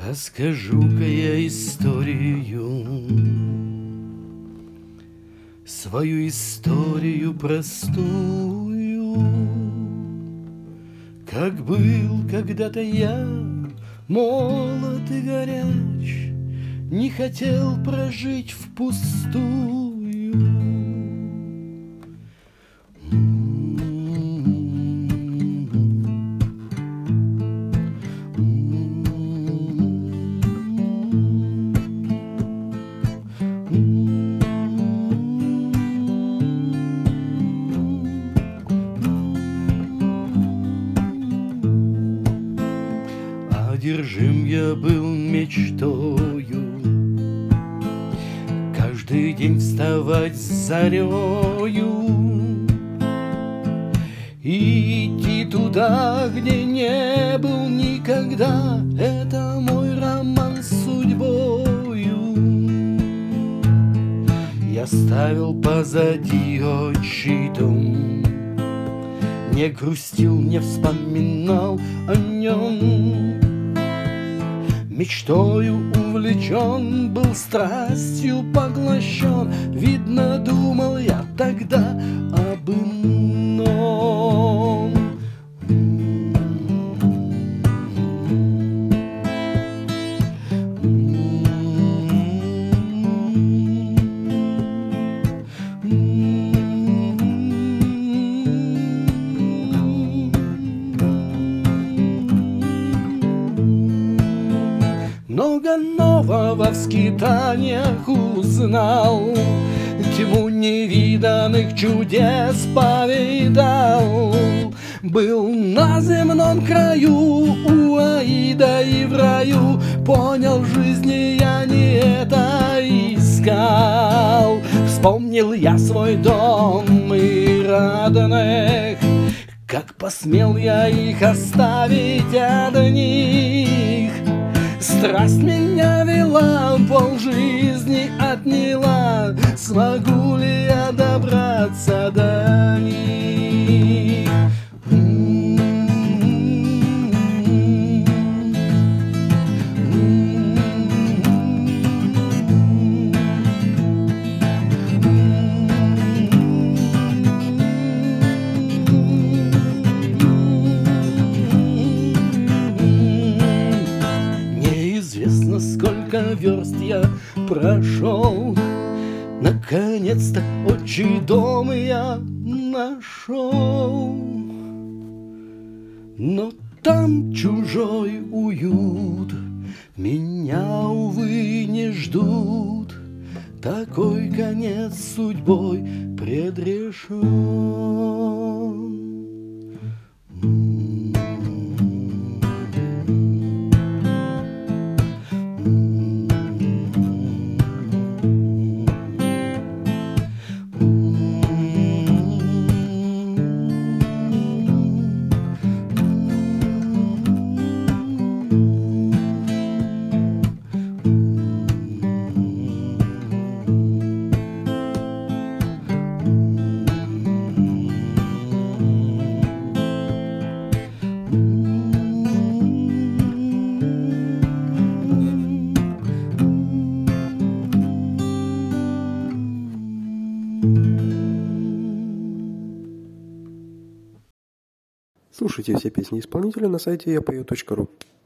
А скажу-ка я историю, свою историю простую. Как был когда-то я молод и горяч, не хотел прожить впустую. Одержим я был мечтою каждый день вставать с зарею и идти туда, где не был никогда. Это мой роман с судьбою. Я ставил позади отчий дом, не грустил, не вспоминал о нем. Мечтою увлечен, был страстью поглощен. Видно, думал я тогда об ином. Много нового в скитаниях узнал, тьму невиданных чудес повидал. Был на земном краю у Аида и в раю, понял, в жизни я не это искал. Вспомнил я свой дом и родных, как посмел я их оставить одних. Страсть меня вела, полжизни отняла. Смогу ли я добраться до них? Сколько верст я прошел, наконец-то отчий дом я нашел. Но там чужой уют, меня, увы, не ждут. Такой конец судьбой предрешен. Слушайте все песни исполнителя на сайте yapою.ru.